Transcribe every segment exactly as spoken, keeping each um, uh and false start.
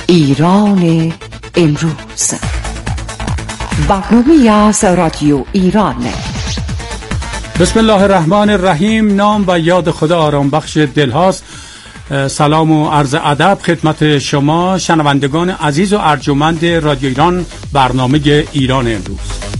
ایران امروز، برنامه‌ای از رادیو ایران. بسم الله الرحمن الرحیم. نام و یاد خدا آرام بخش دل هاست. سلام و عرض ادب خدمت شما شنوندگان عزیز و ارجمند رادیو ایران، برنامه ایران امروز.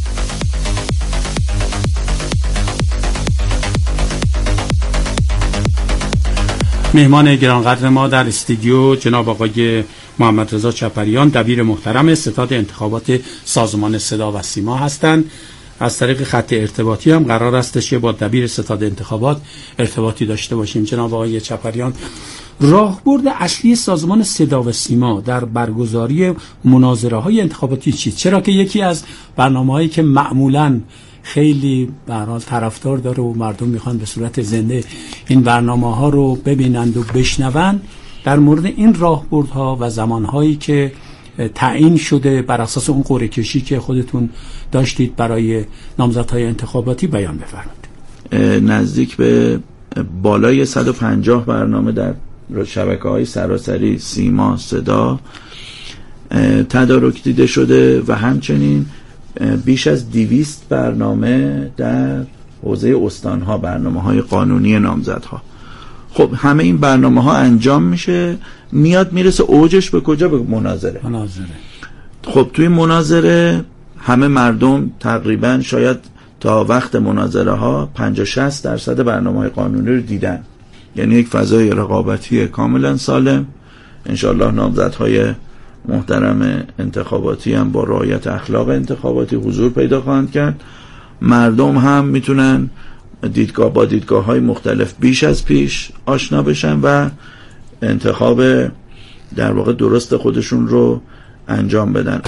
مهمان گرانقدر ما در استودیو جناب آقای محمد رضا چپریان، دبیر محترم ستاد انتخابات سازمان صدا و سیما هستند. از طریق خط ارتباطی هم قرار استش که با دبیر ستاد انتخابات ارتباطی داشته باشیم. جناب آقای چپریان، راهبرد اصلی سازمان صدا و سیما در برگزاری مناظره های انتخاباتی چیست؟ چرا که یکی از برنامه‌هایی که معمولاً خیلی به هر حال طرفدار داره و مردم میخوان به صورت زنده این برنامه‌ها رو ببینند و بشنوند، در مورد این راهبردها و زمانهایی که تعیین شده بر اساس اون قرعه کشی که خودتون داشتید برای نامزدهای انتخاباتی بیان بفرمایید. نزدیک به بالای صد و پنجاه برنامه در شبکه‌های سراسری سیما صدا تدارک دیده شده و همچنین بیش از دویست برنامه در حوزه استانها، برنامه‌های قانونی نامزدها. خب همه این برنامه‌ها انجام میشه، میاد میرسه اوجش به کجا؟ به مناظره. مناظره. خب توی مناظره همه مردم تقریبا شاید تا وقت مناظره ها پنجاه شصت درصد برنامه‌های قانونی رو دیدن، یعنی یک فضای رقابتی کاملا سالم. انشالله نامزدهای محترم انتخاباتی هم با رعایت اخلاق انتخاباتی حضور پیدا خواهند کرد. مردم هم میتونن دیدگاه با دیدگاه های مختلف بیش از پیش آشنا بشن و انتخاب در واقع درست خودشون رو انجام بدن.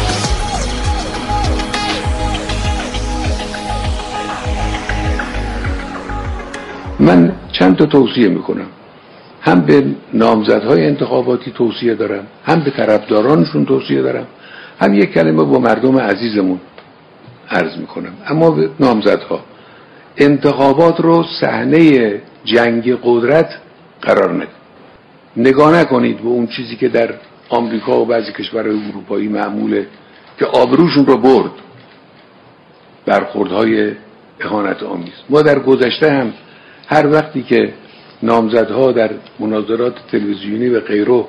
من چند تا توصیه میکنم، هم به نامزدهای انتخاباتی توصیه دارم، هم به طرفدارانشون توصیه دارم، هم یک کلمه با مردم عزیزمون عرض میکنم. اما به نامزدها، انتخابات رو صحنه جنگ قدرت قرار ندید. نگاه نکنید به اون چیزی که در آمریکا و بعضی کشورهای اروپایی معموله که آبروشون رو برد، برخوردهای اهانت آمیز. ما در گذشته هم هر وقتی که نامزدها در مناظرات تلویزیونی و غیره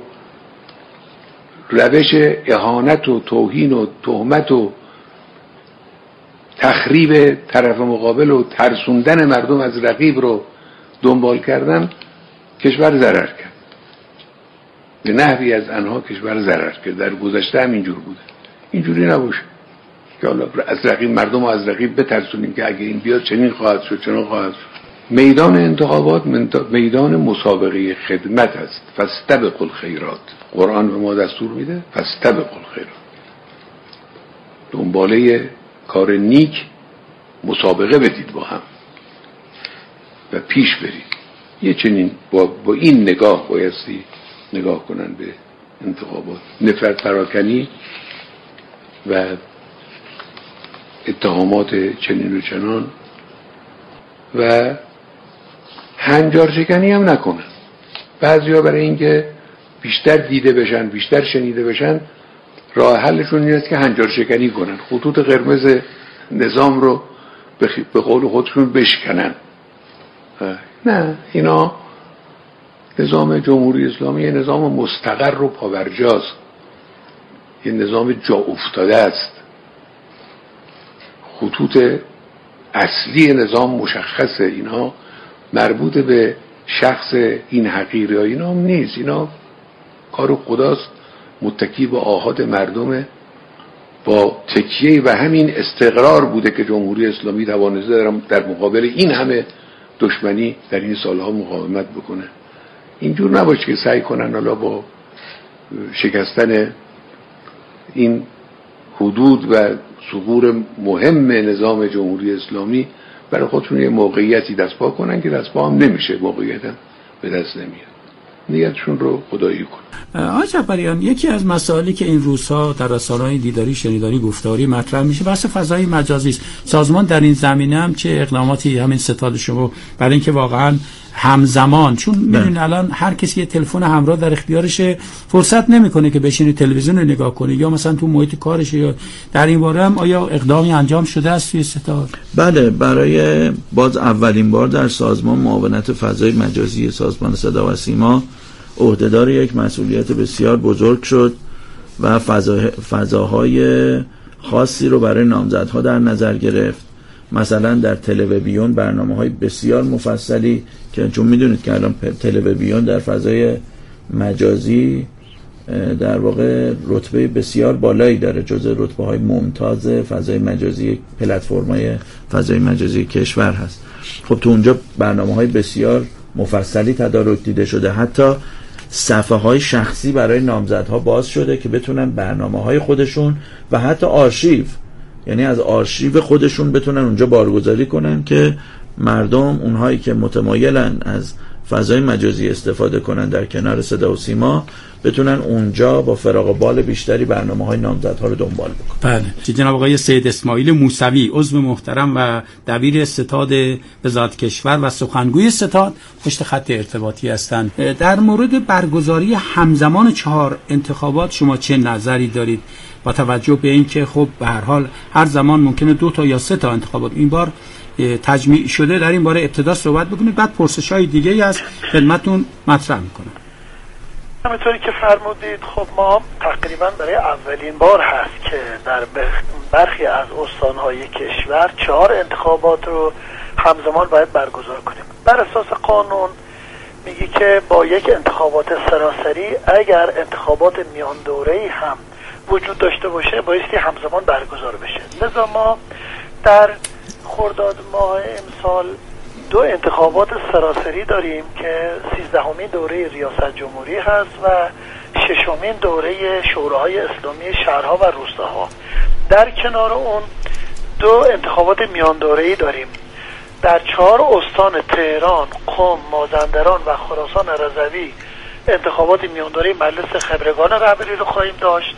روش اهانت و توهین و تهمت و تخریب طرف مقابل و ترسوندن مردم از رقیب رو دنبال کردن، کشور ضرر کرد. به نحوی از آنها کشور ضرر کرد. در گذشته هم اینجور بوده. اینجوری نباشه که حالا از رقیب مردم رو از رقیب بترسونیم که اگه این بیاد چنین خواهد شد چنین خواهد شد. میدان انتخابات میدان مسابقه خدمت است. فاستبقوا الخیرات. قرآن به ما دستور میده فاستبقوا الخیرات. دنباله کار نیک مسابقه بدید با هم و پیش برید. یه چنین با, با این نگاه بایستی نگاه کنن به انتخابات. نفرت پراکنی و اتهامات چنین و چنان و هنجار شکنی هم نکنن. بعضیا برای اینکه بیشتر دیده بشن، بیشتر شنیده بشن، راه حلشون این است که هنجار شکنی کنن، خطوط قرمز نظام رو به قول خودشون بشکنن. نه، اینا نظام جمهوری اسلامی یه نظام مستقر و پابرجاست، یه نظام جا افتاده است. خطوط اصلی نظام مشخصه، اینا مربوط به شخص این حقیر یا اینا هم نیست. اینا کار خداست، متکی به آحاد مردمه، با تکیه و همین استقرار بوده که جمهوری اسلامی توانسته در مقابل این همه دشمنی در این سالها مقاومت بکنه. اینجور نباشه که سعی کنن حالا با شکستن این حدود و ثغور مهم نظام جمهوری اسلامی برای خودشون یه موقعیتی دست پا کنن که دست پا هم نمیشه، موقعیت هم به دست نمیاد. نیتشون رو خدایی کنن. آقای چپریان، یکی از مسائلی که این روزها در رسانه‌های دیداری، شنیداری، گفتاری مطرح میشه بحث فضای مجازی است. سازمان در این زمینه هم چه اقداماتی همین ستاد شما برای اینکه واقعا همزمان، چون میدونید الان هر کسی یه تلفن همراه در اختیارشه، فرصت نمیکنه که بشینه تلویزیون رو نگاه کنه یا مثلا تو محیط کارشه. یا در این باره هم آیا اقدامی انجام شده است توی ستاد؟ بله، برای باز اولین بار در سازمان معاونت فضای مجازی سازمان صدا و سیما عهدهدار یک مسئولیت بسیار بزرگ شد و فضا فضاهای خاصی رو برای نامزدها در نظر گرفت. مثلا در تلویزیون برنامه‌های بسیار مفصلی که چون میدونید که الان تلویزیون در فضای مجازی در واقع رتبه بسیار بالایی داره، جزء رتبه‌های ممتاز فضای مجازی پلتفرم‌های فضای مجازی کشور هست. خب تو اونجا برنامه‌های بسیار مفصلی تدارک دیده شده، حتی صفحه‌های شخصی برای نامزدها باز شده که بتونن برنامه‌های خودشون و حتی آرشیو، یعنی از آرشیو خودشون بتونن اونجا بارگذاری کنن که مردم اونهایی که متمایلن از فضای مجازی استفاده کنن در کنار صدا و سیما بتونن اونجا با فراغ بال بیشتری برنامه‌های نامزدها رو دنبال بکنن. بله. جناب آقای سید اسماعیل موسوی، عضو محترم و دبیر ستاد وزارت کشور و سخنگوی ستاد، پشت خط ارتباطی هستند. در مورد برگزاری همزمان چهار انتخابات شما چه نظری دارید با توجه به اینکه خب به هر حال هر زمان ممکنه دو تا یا سه تا انتخابات این بار تجمیع شده؟ در این باره ابتدا صحبت بکنید، بعد پرسش‌های دیگه‌ای از خدمتتون مطرح می‌کنم. همونطوری که فرمودید، خب ما تقریبا برای اولین بار هست که در برخی از استان‌های کشور چهار انتخابات رو همزمان باید برگزار کنیم. بر اساس قانون میگه که با یک انتخابات سراسری اگر انتخابات میان دوره‌ای هم وجود داشته باشه بایستی همزمان برگزار بشه. لذا ما در خرداد ماه امسال دو انتخابات سراسری داریم که سیزدهمین دوره ریاست جمهوری هست و ششمین دوره شوراهای اسلامی شهرها و روستاها. در کنار اون دو انتخابات میان دوره‌ای داریم. در چهار استان تهران، قم، مازندران و خراسان رضوی انتخابات میان دوره مجلس خبرگان رهبری رو خواهیم داشت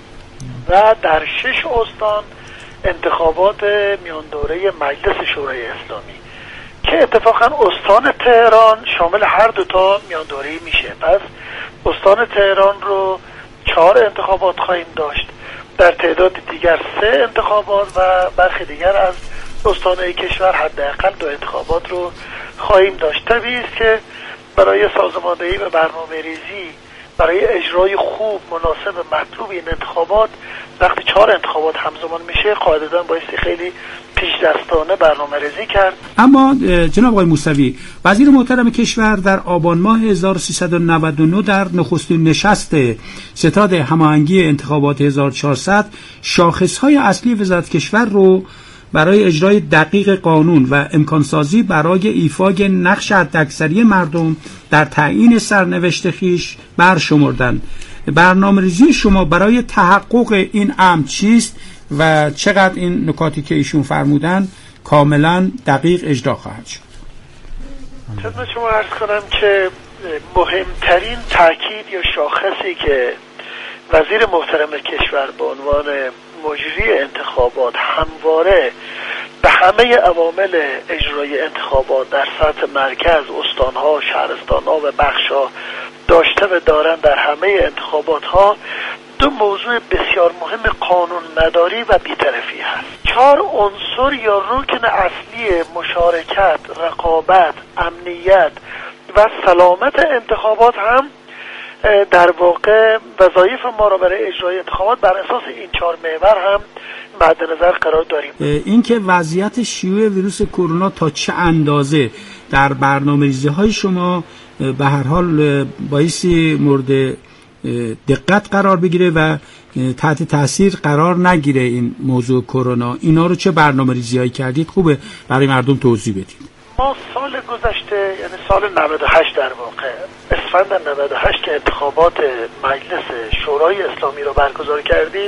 و در شش استان انتخابات میان دوره مجلس شورای اسلامی که اتفاقا استان تهران شامل هر دوتا میان دوره‌ای میشه. پس استان تهران رو چهار انتخابات خواهیم داشت، در تعداد دیگر سه انتخابات و برخی دیگر از استان‌های کشور حداقل دو انتخابات رو خواهیم داشت. طبیعی است که برای سازماندهی و برنامه ریزی برای اجرای خوب مناسب مطلوب این انتخابات وقتی چهار انتخابات همزمان میشه قاعدتاً بایستی خیلی پیش دستانه برنامه ریزی کرد. اما جناب آقای موسوی، وزیر محترم کشور در آبان ماه هزار و سیصد و نود و نه در نخستین نشست ستاد هماهنگی انتخابات هزار و چهارصد شاخصهای اصلی وزارت کشور رو برای اجرای دقیق قانون و امکانسازی برای ایفای نقش حداکثری مردم در تعیین سرنوشت خویش برشمردند. برنامه‌ریزی شما برای تحقق این امر چیست و چقدر این نکاتی که ایشون فرمودن کاملا دقیق اجرا خواهد شد؟ خدمت شما عرض کنم که مهمترین تاکید یا شاخصی که وزیر محترم کشور به عنوان مجری انتخابات همواره به همه عوامل اجرای انتخابات در سطح مرکز، استانها، شهرستانها و بخشها داشته و دارن در همه انتخابات ها دو موضوع بسیار مهم قانون مداری و بی‌طرفی هست. چهار عنصر یا رکن اصلی مشارکت، رقابت، امنیت و سلامت انتخابات هم در واقع وظایف ما را برای اجرای انتخابات بر اساس این چهار محور هم مد نظر قرار داریم. اینکه وضعیت شیوع ویروس کرونا تا چه اندازه در برنامه‌ریزی‌های شما به هر حال بایستی مورد دقت قرار بگیره و تحت تاثیر قرار نگیره این موضوع کرونا، اینا رو چه برنامه‌ریزی‌هایی کردید؟ خوبه برای مردم توضیح بدید. ما سال گذشته یعنی سال نود و هشت در واقع اسفند نود و هشت که انتخابات مجلس شورای اسلامی رو برگزار کردیم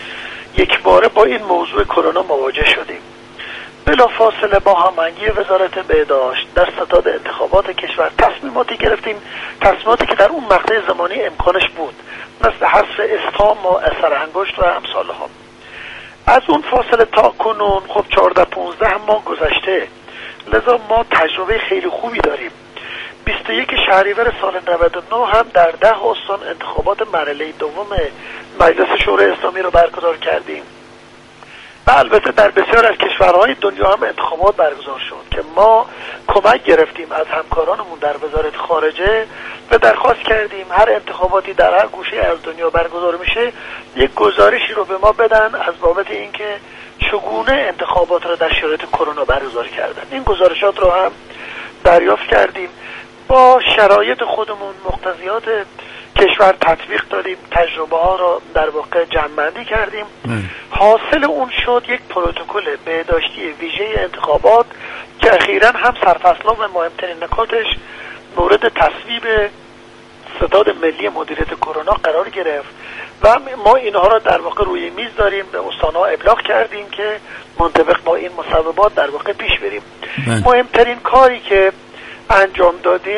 یک باره با این موضوع کرونا مواجه شدیم. بلافاصله با هماهنگی وزارت بهداشت در ستاد انتخابات کشور تصمیماتی گرفتیم، تصمیماتی که در اون مقطع زمانی امکانش بود، مثل حذف اسهام و اثر انگشت و امثالها. از اون فاصله تا کنون خب چهارده پانزده ماه گذشته، لذا ما تجربه خیلی خوبی داریم. بیست و یک شهریور سال نود و نه هم در ده استان انتخابات مرحله دوم مجلس شورای اسلامی رو برگزار کردیم و البته در بسیار از کشورهای دنیا هم انتخابات برگزار شد که ما کمک گرفتیم از همکارانمون در وزارت خارجه و درخواست کردیم هر انتخاباتی در هر گوشه از دنیا برگزار میشه یک گزارشی رو به ما بدن از بابت اینکه چگونه انتخابات رو در شرایط کرونا برگزار کردن. این گزارشات رو هم دریافت کردیم، با شرایط خودمون مقتضیات کشور تطبیق دادیم، تجربه ها رو در واقع جمع‌بندی کردیم. حاصل اون شد یک پروتکل بهداشتی ویژه انتخابات که اخیراً هم سرفصل‌ها و مهمترین نکاتش مورد تصویب ستاد ملی مدیریت کرونا قرار گرفت و ما اینها را در واقع روی میز داریم، به استان‌ها ابلاغ کردیم که منطبق با این مصوبات در واقع پیش بریم. مهمترین کاری که انجام دادیم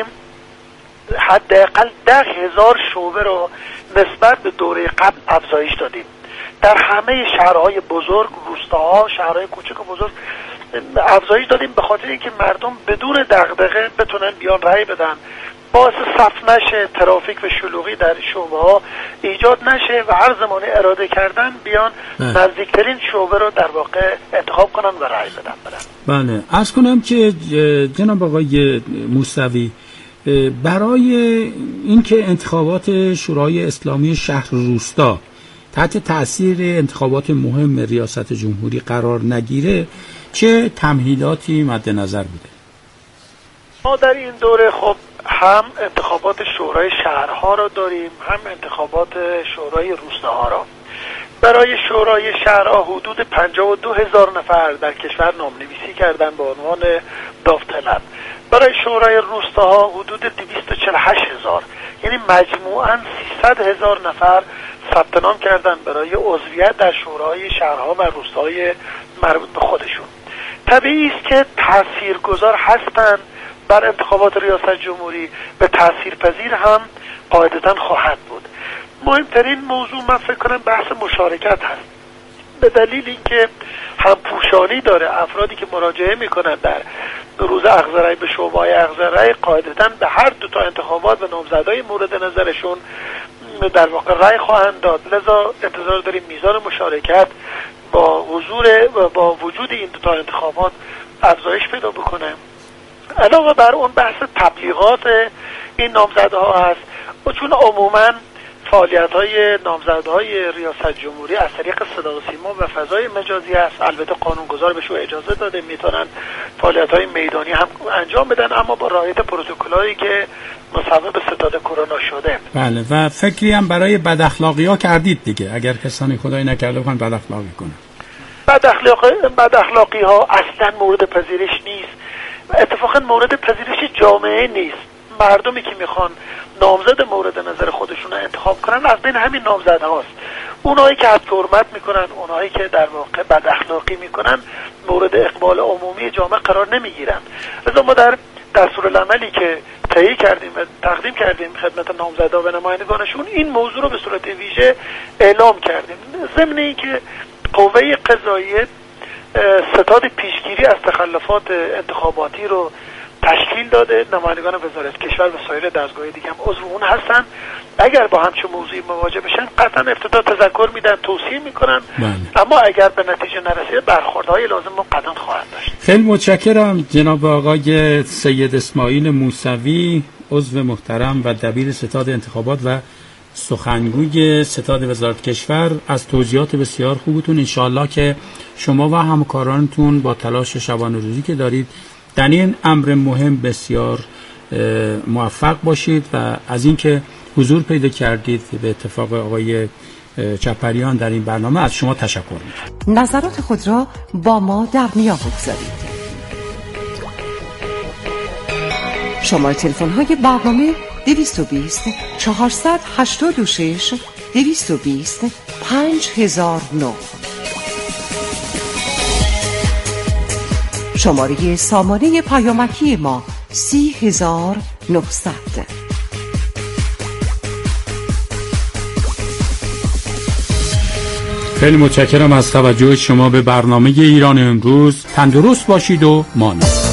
حداقل ده هزار شعبه رو نسبت به دوره قبل افزایش دادیم در همه شهرهای بزرگ، روستاها، شهرهای کوچک و بزرگ افزایش دادیم به خاطر اینکه مردم بدون دغدغه بتونن بیان رأی بدن، باعث صف نشه، ترافیک و شلوغی در شعبه ها ایجاد نشه و هر زمان اراده کردن بیان نزدیکترین شعبه رو در واقع انتخاب کنن و رأی بدن بدن. بله، عرض کنم که جناب آقای موسوی، برای اینکه انتخابات شورای اسلامی شهر روستا تحت تأثیر انتخابات مهم ریاست جمهوری قرار نگیره چه تمهیداتی مد نظر بوده؟ ما در این دوره خب هم انتخابات شورای شهرها را داریم، هم انتخابات شورای روستاها را. برای شورای شهرها حدود پنجاه و دو هزار نفر در کشور نامنویسی کردن به عنوان داوطلب. برای شورای روستاها حدود دویست و چهل و هشت هزار، یعنی مجموعاً سیصد هزار نفر ثبت نام کردن برای عضویت در شورای شهرها و روستاهای مربوط به خودشون. طبیعی است که تاثیرگذار هستند بر انتخابات ریاست جمهوری و تاثیرپذیر هم قاعدتاً خواهد بود. مهمترین موضوع من فکر کنم بحث مشارکت هست، به دلیل اینکه همپوشانی داره. افرادی که مراجعه میکنن در روز اخذ رأی به شعبه‌های اخذ رأی قاعدتاً به هر دو تا انتخابات و نامزدهای مورد نظرشون در واقع رأی خواهند داد، لذا انتظار داریم میزان مشارکت با حضور و با وجود این دو تا انتخابات افزایش پیدا بکنه. علاوه بر اون بحث تبلیغات این نامزدها هست و چون عموماً فعالیت‌های نامزدهای ریاست جمهوری از طریق صدا و سیما و فضای مجازی است، البته قانونگذار بهشون اجازه داده میتونن فعالیت‌های میدانی هم انجام بدن، اما با رعایت پروتکل‌هایی که مصوب ستاد کرونا شده. بله، و فکری هم برای بد اخلاقی‌ها کردید دیگه، اگر کسانی خدای نکرده بخوان بد اخلاقی کنن. بد اخلاقی بد اخلاقی‌ها اصلاً مورد پذیرش نیست، اتفاقاً مورد پذیرش جامعه نیست. مردمی که میخوان نامزد مورد نظر خودشون رو انتخاب کنن از بین همین نامزد هاست. اونایی که حد حرمت میکنن، اونایی که در واقع بد اخلاقی میکنن مورد اقبال عمومی جامعه قرار نمیگیرن. لذا ما در دستورالعملی که تهیه کردیم و تقدیم کردیم خدمت نامزدها و نمایندگانشون این موضوع رو به صورت ویژه اعلام کردیم، ضمن اینکه قوه قضاییه ستاد پیشگیری از تخلفات انتخاباتی رو تشکیل داده. نمایندگان وزارت کشور و سایر دستگاه‌های دیگه هم عضو اون هستن. اگر با همچون موضوعی مواجه بشن قطعا افتتاح تذکر میدن، توصیه میکنن، اما اگر به نتیجه نرسه برخوردهای لازم رو قطعا خواهند داشت. خیلی متشکرم جناب آقای سید اسماعیل موسوی، عضو محترم و دبیر ستاد انتخابات و سخنگوی ستاد وزارت کشور از توضیحات بسیار خوبتون. انشاءالله که شما و همکارانتون با تلاش شبانه روزی که دارید در این امر مهم بسیار موفق باشید و از اینکه حضور پیدا کردید به اتفاق آقای چپریان در این برنامه از شما تشکر می‌کنم. نظرات خود را با ما در میان بگذارید. شماره تلفن های برنامه دویست و بیست چهارصد هشتاد و شش دویست و بیست پنج هزار و نه. شماره سامانه پیامکی ما سی هزار و نهصد. خیلی متشکرم از توجه شما به برنامه ایران امروز. تندرست باشید و ماند.